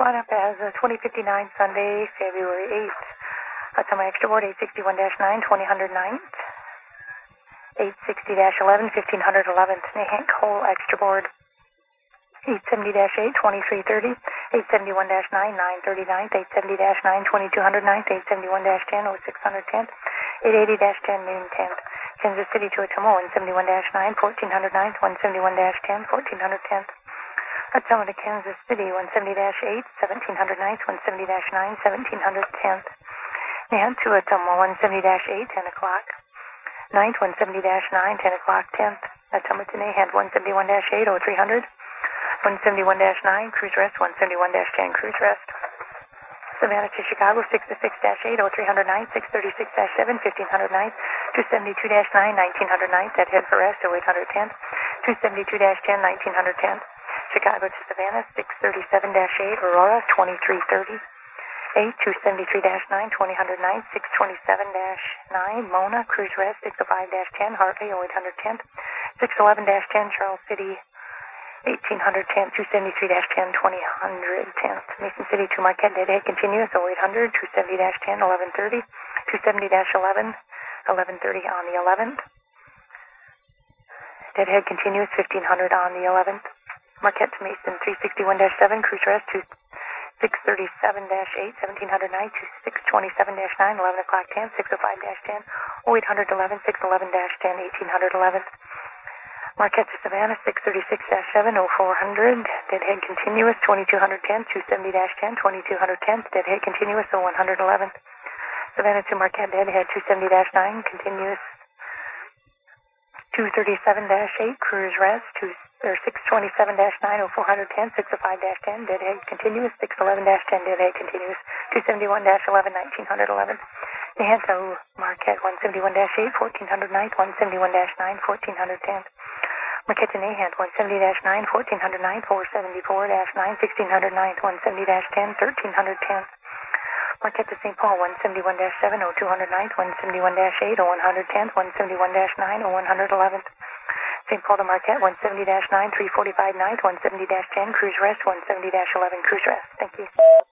lineup as 2059 Sunday, February 8th. My extra board 861-9, 2009. 860-11, 1511. Hank Hole extra board 870-8, 2330. 871-9, 939. 870-9, 2209. 871-10, 0610. 880-10, noon 10th. Kansas City to Ottumwa 171-9, 1409. 171-10, 1410. Ottumwa to Kansas City 170-8, 1709. 170-9, 1710. And to Ottumwa 170-8, 10 o'clock. 9th 170-9, 10 o'clock 10th. Ottumwa to Nahant 171-8, 0300. 171-9, cruise rest. 171-10, cruise rest. Savannah to Chicago 6-6-8, 0309. 636-7, 1509. 272-9, 1909. Dead head for rest, 0810. 272-10, 1910. Chicago to Savannah 637-8, Aurora 2330. 273-9, 2009, 627-9, Mona, cruise rest, 605-10, Hartley, 0810, 611-10, Charles City, 1810, 273-10, 2010, Mason City to Marquette, deadhead continuous, 0800, 270-10, 1130, 270-11, 1130 on the 11th, deadhead continuous, 1500 on the 11th, Marquette to Mason, 361-7, cruise rest, 637-8, 1709, 627-9, 11 o'clock 10, 605-10, 0800 11, 611-10, 1811. Marquette to Savannah, 636-7, 0400, deadhead continuous, 2210, 270-10, 2210, deadhead continuous, 0111. Savannah to Marquette, deadhead 270-9, continuous, 237-8, cruise rest, 627-9, 0410, 605-10, deadhead continuous, 611-10, deadhead continuous, 271-11, 1911. Nahant Marquette, 171-8, 1409, 171-9, 1410. Marquette to Nahant, 170-9, 1409, 474-9, 1609, 170-10, 1310. Marquette to St. Paul, 171-7, 0209, 171-8, 0110, 171-9, 0111. St. Paul to Marquette, 170-9, 345 night, 170-10, cruise rest, 170-11, cruise rest. Thank you.